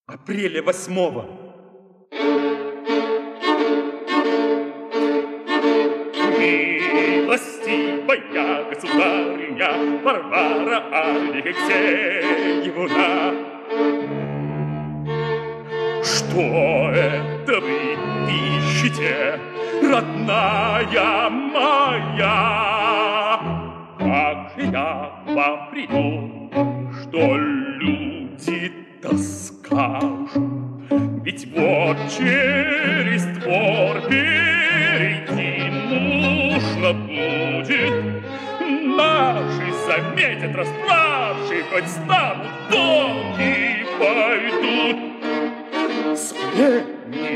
апреля 8-го. Милостивая государыня Варвара Алексеевна, что это вы ищете, родная моя? Как же я вам приду, что люди-то скажут? Ведь вот через двор перейти нужно будет. Наши заметят расправшие, хоть станут дом и пойдут сплетни.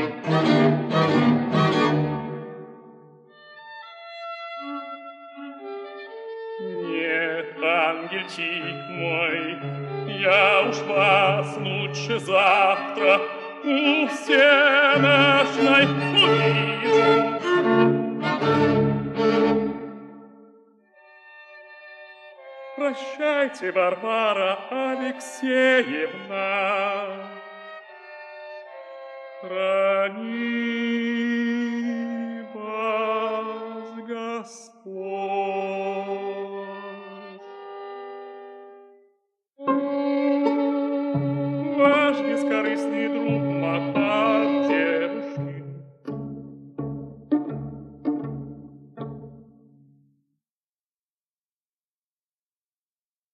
Нет, ангельчик мой, я уж вас лучше завтра у всенощной увижу. Прощайте, Варвара Алексеевна, храни вас Господь. Ваш бескорыстный друг